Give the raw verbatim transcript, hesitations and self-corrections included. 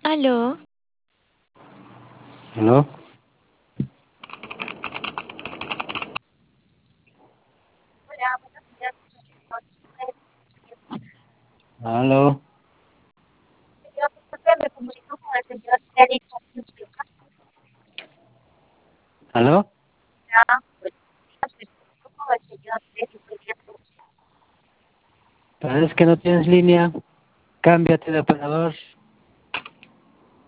Aló, ¿Aló? ¿Aló? ¿Aló? Parece que no tienes línea. Cámbiate de operador.